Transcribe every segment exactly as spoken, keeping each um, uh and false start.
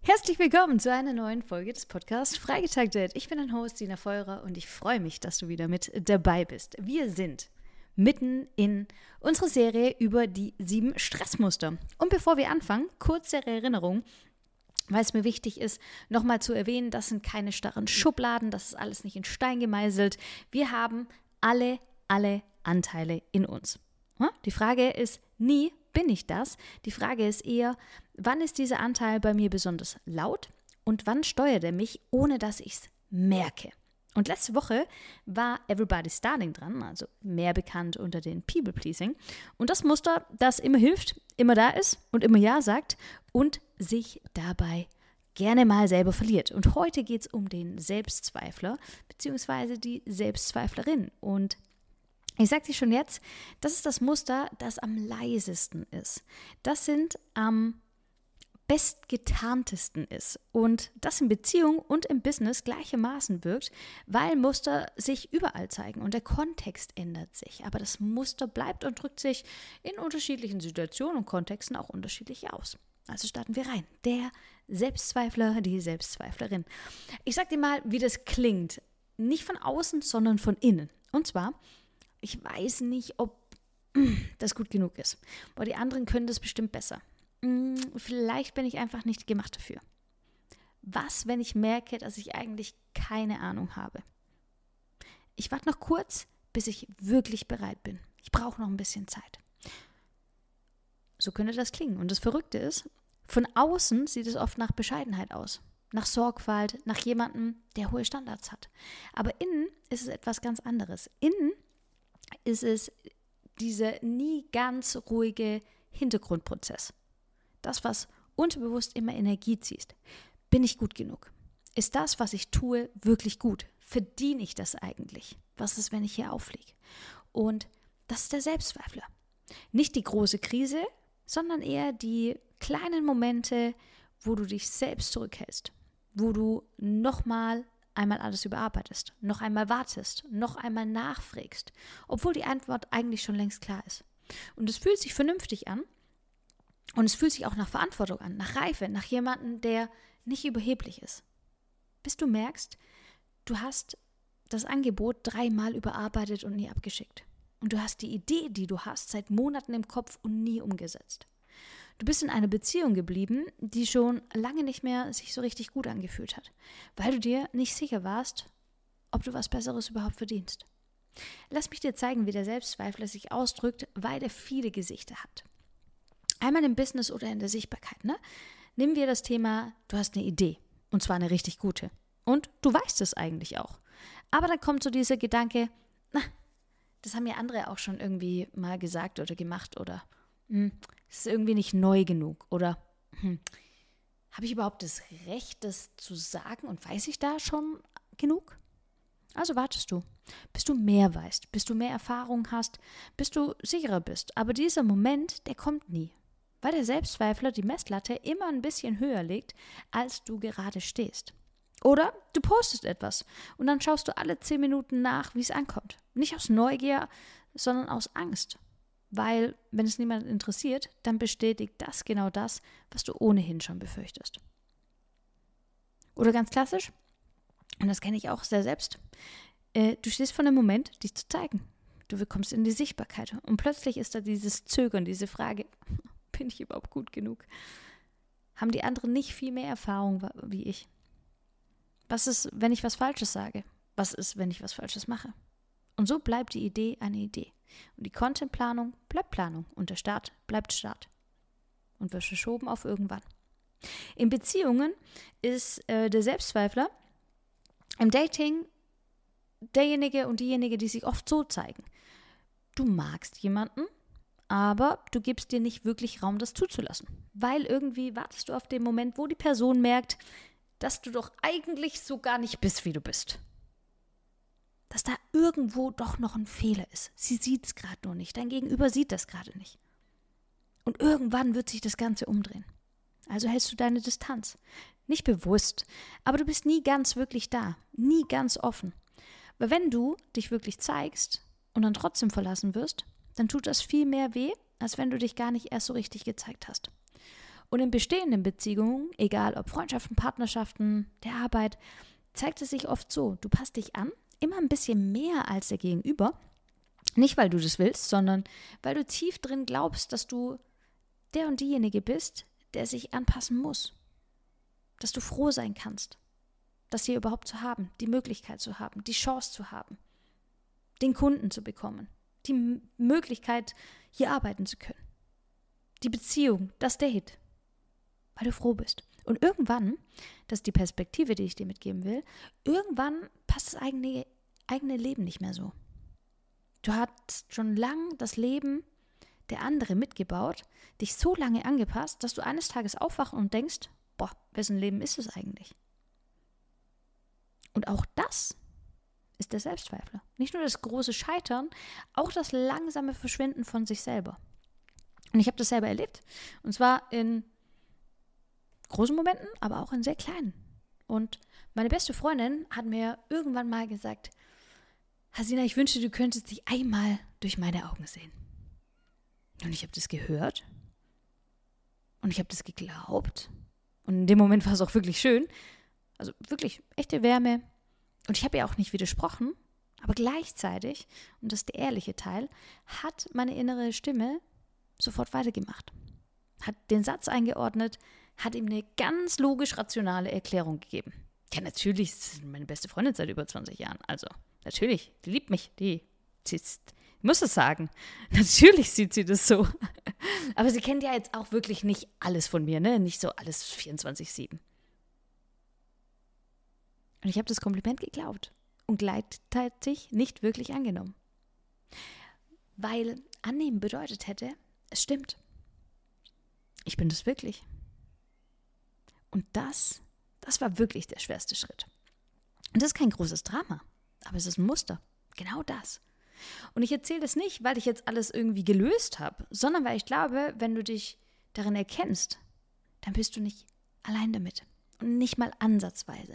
Herzlich willkommen zu einer neuen Folge des Podcasts Freigetaktet. Ich bin dein Host, Dina Feurer, und ich freue mich, dass du wieder mit dabei bist. Wir sind mitten in unserer Serie über die sieben Stressmuster. Und bevor wir anfangen, kurze Erinnerung, weil es mir wichtig ist, nochmal zu erwähnen, das sind keine starren Schubladen, das ist alles nicht in Stein gemeißelt. Wir haben alle, alle Anteile in uns. Die Frage ist nie, bin ich das? Die Frage ist eher, wann ist dieser Anteil bei mir besonders laut und wann steuert er mich, ohne dass ich es merke? Und letzte Woche war Everybody's Darling dran, also mehr bekannt unter den People-Pleasing. Und das Muster, das immer hilft, immer da ist und immer Ja sagt und sich dabei gerne mal selber verliert. Und heute geht es um den Selbstzweifler bzw. die Selbstzweiflerin. Und ich sage dir schon jetzt, das ist das Muster, das am leisesten ist. Das sind am bestgetarntesten ist und das in Beziehung und im Business gleichermaßen wirkt, weil Muster sich überall zeigen und der Kontext ändert sich. Aber das Muster bleibt und drückt sich in unterschiedlichen Situationen und Kontexten auch unterschiedlich aus. Also starten wir rein. Der Selbstzweifler, die Selbstzweiflerin. Ich sage dir mal, wie das klingt. Nicht von außen, sondern von innen. Und zwar, ich weiß nicht, ob das gut genug ist. Aber die anderen können das bestimmt besser. Vielleicht bin ich einfach nicht gemacht dafür. Was, wenn ich merke, dass ich eigentlich keine Ahnung habe? Ich warte noch kurz, bis ich wirklich bereit bin. Ich brauche noch ein bisschen Zeit. So könnte das klingen. Und das Verrückte ist, von außen sieht es oft nach Bescheidenheit aus. Nach Sorgfalt, nach jemandem, der hohe Standards hat. Aber innen ist es etwas ganz anderes. Innen ist es dieser nie ganz ruhige Hintergrundprozess. Das, was unterbewusst immer Energie zieht. Bin ich gut genug? Ist das, was ich tue, wirklich gut? Verdiene ich das eigentlich? Was ist, wenn ich hier auffliege? Und das ist der Selbstzweifler. Nicht die große Krise, sondern eher die kleinen Momente, wo du dich selbst zurückhältst. Wo du nochmal einmal alles überarbeitest, noch einmal wartest, noch einmal nachfragst, obwohl die Antwort eigentlich schon längst klar ist. Und es fühlt sich vernünftig an und es fühlt sich auch nach Verantwortung an, nach Reife, nach jemandem, der nicht überheblich ist. Bis du merkst, du hast das Angebot dreimal überarbeitet und nie abgeschickt. Und du hast die Idee, die du hast, seit Monaten im Kopf und nie umgesetzt. Du bist in einer Beziehung geblieben, die schon lange nicht mehr sich so richtig gut angefühlt hat, weil du dir nicht sicher warst, ob du was Besseres überhaupt verdienst. Lass mich dir zeigen, wie der Selbstzweifler sich ausdrückt, weil er viele Gesichter hat. Einmal im Business oder in der Sichtbarkeit. Ne? Nehmen wir das Thema, du hast eine Idee, und zwar eine richtig gute. Und du weißt es eigentlich auch. Aber dann kommt so dieser Gedanke, na, das haben ja andere auch schon irgendwie mal gesagt oder gemacht oder hm, ist irgendwie nicht neu genug oder hm, habe ich überhaupt das Recht, das zu sagen und weiß ich da schon genug? Also wartest du, bis du mehr weißt, bis du mehr Erfahrung hast, bis du sicherer bist. Aber dieser Moment, der kommt nie, weil der Selbstzweifler die Messlatte immer ein bisschen höher legt, als du gerade stehst. Oder du postest etwas und dann schaust du alle zehn Minuten nach, wie es ankommt. Nicht aus Neugier, sondern aus Angst. Weil, wenn es niemanden interessiert, dann bestätigt das genau das, was du ohnehin schon befürchtest. Oder ganz klassisch, und das kenne ich auch sehr selbst, äh, du stehst vor einem Moment, dich zu zeigen. Du kommst in die Sichtbarkeit und plötzlich ist da dieses Zögern, diese Frage, bin ich überhaupt gut genug? Haben die anderen nicht viel mehr Erfahrung wie ich? Was ist, wenn ich was Falsches sage? Was ist, wenn ich was Falsches mache? Und so bleibt die Idee eine Idee. Und die Contentplanung bleibt Planung und der Start bleibt Start. Und wird verschoben auf irgendwann. In Beziehungen ist äh, der Selbstzweifler im Dating derjenige und diejenige, die sich oft so zeigen. Du magst jemanden, aber du gibst dir nicht wirklich Raum, das zuzulassen. Weil irgendwie wartest du auf den Moment, wo die Person merkt, dass du doch eigentlich so gar nicht bist, wie du bist. Dass da irgendwo doch noch ein Fehler ist. Sie sieht es gerade nur nicht. Dein Gegenüber sieht das gerade nicht. Und irgendwann wird sich das Ganze umdrehen. Also hältst du deine Distanz. Nicht bewusst, aber du bist nie ganz wirklich da. Nie ganz offen. Weil wenn du dich wirklich zeigst und dann trotzdem verlassen wirst, dann tut das viel mehr weh, als wenn du dich gar nicht erst so richtig gezeigt hast. Und in bestehenden Beziehungen, egal ob Freundschaften, Partnerschaften, der Arbeit, zeigt es sich oft so, du passt dich an, immer ein bisschen mehr als der Gegenüber. Nicht, weil du das willst, sondern weil du tief drin glaubst, dass du der und diejenige bist, der sich anpassen muss. Dass du froh sein kannst, das hier überhaupt zu haben, die Möglichkeit zu haben, die Chance zu haben, den Kunden zu bekommen, die M- Möglichkeit, hier arbeiten zu können. Die Beziehung, das Date, weil du froh bist. Und irgendwann, das ist die Perspektive, die ich dir mitgeben will, irgendwann passt das eigene, eigene Leben nicht mehr so. Du hast schon lang das Leben der andere mitgebaut, dich so lange angepasst, dass du eines Tages aufwachst und denkst, boah, wessen Leben ist es eigentlich? Und auch das ist der Selbstzweifler. Nicht nur das große Scheitern, auch das langsame Verschwinden von sich selber. Und ich habe das selber erlebt. Und zwar in großen Momenten, aber auch in sehr kleinen. Und meine beste Freundin hat mir irgendwann mal gesagt, Hasina, ich wünschte, du könntest dich einmal durch meine Augen sehen. Und ich habe das gehört. Und ich habe das geglaubt. Und in dem Moment war es auch wirklich schön. Also wirklich echte Wärme. Und ich habe ihr auch nicht widersprochen. Aber gleichzeitig, und das ist der ehrliche Teil, hat meine innere Stimme sofort weitergemacht. Hat den Satz eingeordnet, hat ihm eine ganz logisch rationale Erklärung gegeben. Ja, natürlich, das ist meine beste Freundin seit über zwanzig Jahren. Also, natürlich, die liebt mich. Die, die ist, ich muss es sagen. Natürlich sieht sie das so. Aber sie kennt ja jetzt auch wirklich nicht alles von mir, ne? Nicht so alles vierundzwanzig sieben. Und ich habe das Kompliment geglaubt und gleichzeitig nicht wirklich angenommen. Weil annehmen bedeutet hätte, es stimmt. Ich bin das wirklich. Und das, das war wirklich der schwerste Schritt. Und das ist kein großes Drama, aber es ist ein Muster. Genau das. Und ich erzähle das nicht, weil ich jetzt alles irgendwie gelöst habe, sondern weil ich glaube, wenn du dich darin erkennst, dann bist du nicht allein damit. Und nicht mal ansatzweise.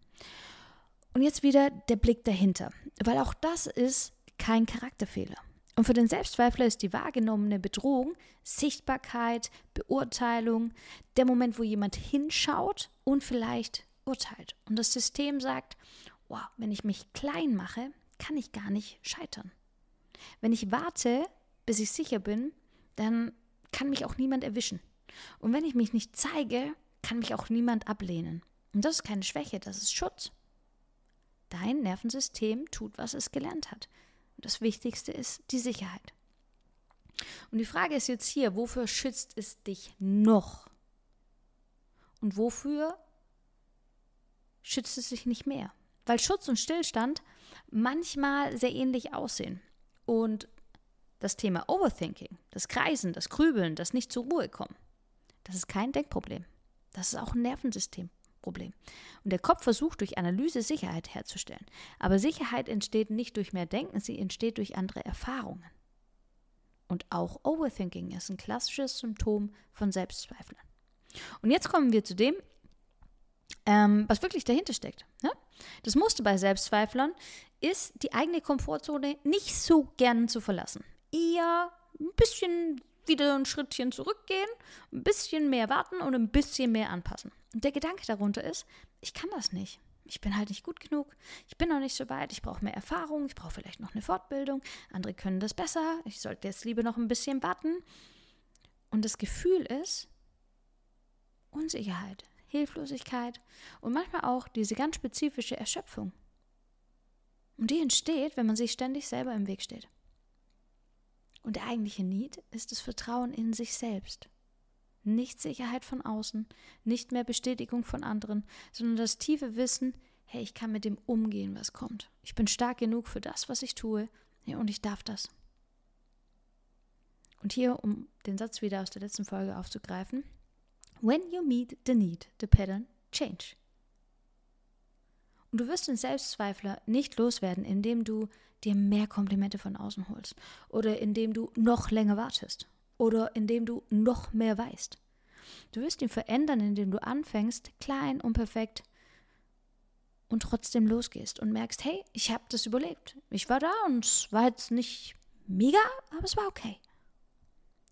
Und jetzt wieder der Blick dahinter, weil auch das ist kein Charakterfehler. Und für den Selbstzweifler ist die wahrgenommene Bedrohung Sichtbarkeit, Beurteilung, der Moment, wo jemand hinschaut und vielleicht urteilt. Und das System sagt, wow, wenn ich mich klein mache, kann ich gar nicht scheitern. Wenn ich warte, bis ich sicher bin, dann kann mich auch niemand erwischen. Und wenn ich mich nicht zeige, kann mich auch niemand ablehnen. Und das ist keine Schwäche, das ist Schutz. Dein Nervensystem tut, was es gelernt hat. Und das Wichtigste ist die Sicherheit. Und die Frage ist jetzt hier, wofür schützt es dich noch? Und wofür schützt es dich nicht mehr? Weil Schutz und Stillstand manchmal sehr ähnlich aussehen. Und das Thema Overthinking, das Kreisen, das Grübeln, das nicht zur Ruhe kommen, das ist kein Denkproblem. Das ist auch ein Nervensystemproblem. Und der Kopf versucht durch Analyse Sicherheit herzustellen. Aber Sicherheit entsteht nicht durch mehr Denken, sie entsteht durch andere Erfahrungen. Und auch Overthinking ist ein klassisches Symptom von Selbstzweifeln. Und jetzt kommen wir zu dem, ähm, was wirklich dahinter steckt. Ne? Das Muster bei Selbstzweiflern ist, die eigene Komfortzone nicht so gern zu verlassen. Eher ein bisschen wieder ein Schrittchen zurückgehen, ein bisschen mehr warten und ein bisschen mehr anpassen. Und der Gedanke darunter ist, ich kann das nicht. Ich bin halt nicht gut genug, ich bin noch nicht so weit, ich brauche mehr Erfahrung, ich brauche vielleicht noch eine Fortbildung, andere können das besser, ich sollte jetzt lieber noch ein bisschen warten. Und das Gefühl ist Unsicherheit, Hilflosigkeit und manchmal auch diese ganz spezifische Erschöpfung. Und die entsteht, wenn man sich ständig selber im Weg steht. Und der eigentliche Need ist das Vertrauen in sich selbst. Nicht Sicherheit von außen, nicht mehr Bestätigung von anderen, sondern das tiefe Wissen, hey, ich kann mit dem umgehen, was kommt. Ich bin stark genug für das, was ich tue, ja, und ich darf das. Und hier, um den Satz wieder aus der letzten Folge aufzugreifen, when you meet the need, the pattern change. Und du wirst den Selbstzweifler nicht loswerden, indem du dir mehr Komplimente von außen holst oder indem du noch länger wartest oder indem du noch mehr weißt. Du wirst ihn verändern, indem du anfängst, klein und perfekt und trotzdem losgehst und merkst, hey, ich habe das überlebt. Ich war da und es war jetzt nicht mega, aber es war okay.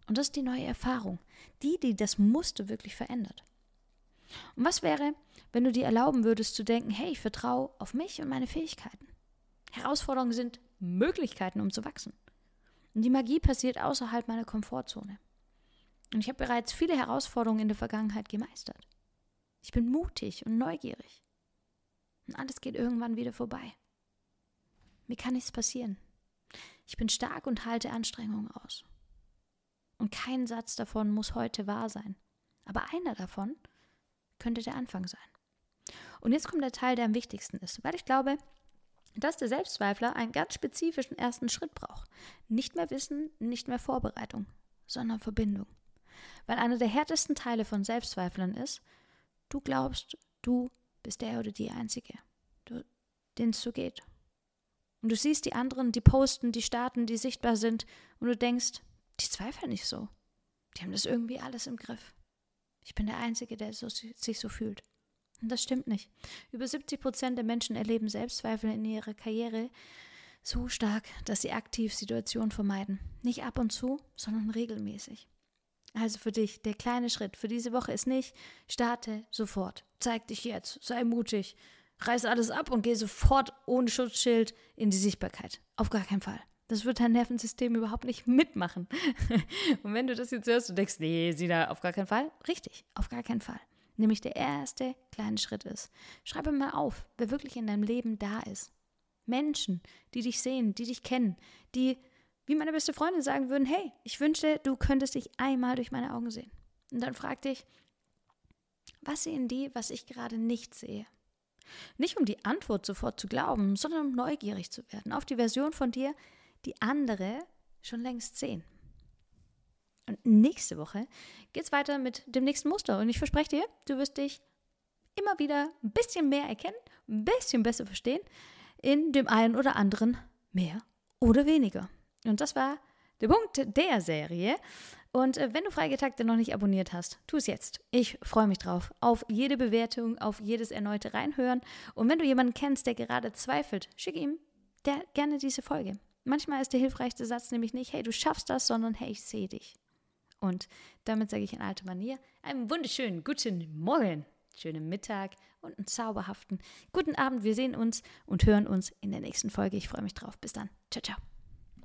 Und das ist die neue Erfahrung, die, die das Muster wirklich verändert. Und was wäre, wenn du dir erlauben würdest zu denken, hey, ich vertraue auf mich und meine Fähigkeiten. Herausforderungen sind Möglichkeiten, um zu wachsen. Und die Magie passiert außerhalb meiner Komfortzone. Und ich habe bereits viele Herausforderungen in der Vergangenheit gemeistert. Ich bin mutig und neugierig. Und alles geht irgendwann wieder vorbei. Mir kann nichts passieren. Ich bin stark und halte Anstrengungen aus. Und kein Satz davon muss heute wahr sein. Aber einer davon könnte der Anfang sein. Und jetzt kommt der Teil, der am wichtigsten ist, weil ich glaube, dass der Selbstzweifler einen ganz spezifischen ersten Schritt braucht. Nicht mehr Wissen, nicht mehr Vorbereitung, sondern Verbindung. Weil einer der härtesten Teile von Selbstzweiflern ist, du glaubst, du bist der oder die Einzige, denen es so geht. Und du siehst die anderen, die posten, die starten, die sichtbar sind und du denkst, die zweifeln nicht so. Die haben das irgendwie alles im Griff. Ich bin der Einzige, der so, sich so fühlt. Und das stimmt nicht. Über siebzig Prozent der Menschen erleben Selbstzweifel in ihrer Karriere so stark, dass sie aktiv Situationen vermeiden. Nicht ab und zu, sondern regelmäßig. Also für dich, der kleine Schritt für diese Woche ist nicht, starte sofort, zeig dich jetzt, sei mutig, reiß alles ab und geh sofort ohne Schutzschild in die Sichtbarkeit. Auf gar keinen Fall. Das wird dein Nervensystem überhaupt nicht mitmachen. Und wenn du das jetzt hörst und denkst, nee, Sina, auf gar keinen Fall. Richtig, auf gar keinen Fall. Nämlich der erste kleine Schritt ist, schreibe mal auf, wer wirklich in deinem Leben da ist. Menschen, die dich sehen, die dich kennen, die, wie meine beste Freundin sagen würden, hey, ich wünschte, du könntest dich einmal durch meine Augen sehen. Und dann frag dich, was sehen die, was ich gerade nicht sehe? Nicht um die Antwort sofort zu glauben, sondern um neugierig zu werden auf die Version von dir, die andere schon längst sehen. Und nächste Woche geht es weiter mit dem nächsten Muster. Und ich verspreche dir, du wirst dich immer wieder ein bisschen mehr erkennen, ein bisschen besser verstehen, in dem einen oder anderen mehr oder weniger. Und das war der Punkt der Serie. Und äh, wenn du Freigetakte noch nicht abonniert hast, tu es jetzt. Ich freue mich drauf. Auf jede Bewertung, auf jedes erneute Reinhören. Und wenn du jemanden kennst, der gerade zweifelt, schick ihm der, gerne diese Folge. Manchmal ist der hilfreichste Satz nämlich nicht, hey, du schaffst das, sondern hey, ich sehe dich. Und damit sage ich in alter Manier einen wunderschönen guten Morgen, schönen Mittag und einen zauberhaften guten Abend. Wir sehen uns und hören uns in der nächsten Folge. Ich freue mich drauf. Bis dann. Ciao, ciao.